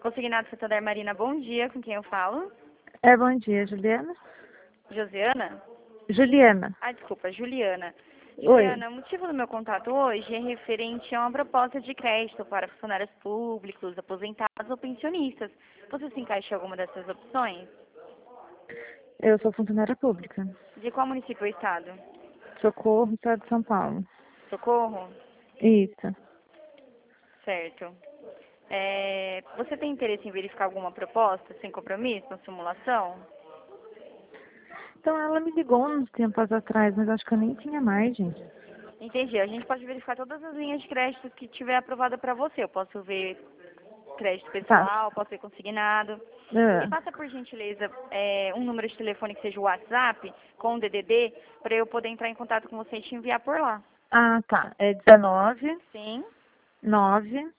Consignado Santander Marina, bom dia. Com quem eu falo? Bom dia, Juliana. Josiana? Juliana. Desculpa, Juliana. Oi. Juliana, o motivo do meu contato hoje é referente a uma proposta de crédito para funcionários públicos, aposentados ou pensionistas. Você se encaixa em alguma dessas opções? Eu sou funcionária pública. De qual município ou estado? Socorro, Estado de São Paulo. Socorro? Isso. Certo. Você tem interesse em verificar alguma proposta sem compromisso, na simulação? Então, ela me ligou uns tempos atrás, mas acho que eu nem tinha margem. Entendi. A gente pode verificar todas as linhas de crédito que tiver aprovada para você. Eu posso ver crédito Tá. pessoal, posso ver consignado. Me Ah, passa, por gentileza, um número de telefone que seja o WhatsApp com o DDD para eu poder entrar em contato com você e te enviar por lá. tá. É 19 Sim, 9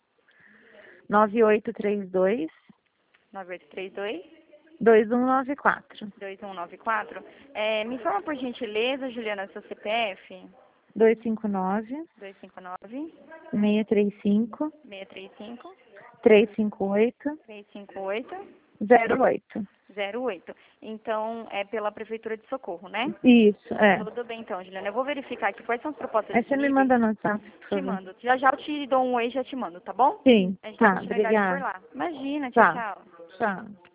9832 9832 2194 2194. Me informa, por gentileza, Juliana, seu CPF. 259 259 635 635 358 358 08. 08. Então, é pela Prefeitura de Socorro, né? Isso, Tudo bem, então, Juliana. Eu vou verificar aqui quais são as propostas Aí você me disponíveis. manda no WhatsApp, por Te favor. mando. Já já eu te dou um oi e já te mando, tá bom? Sim, A gente tem tá, continuidade por obrigada. lá. Imagina, tchau, Tá, tchau. tchau.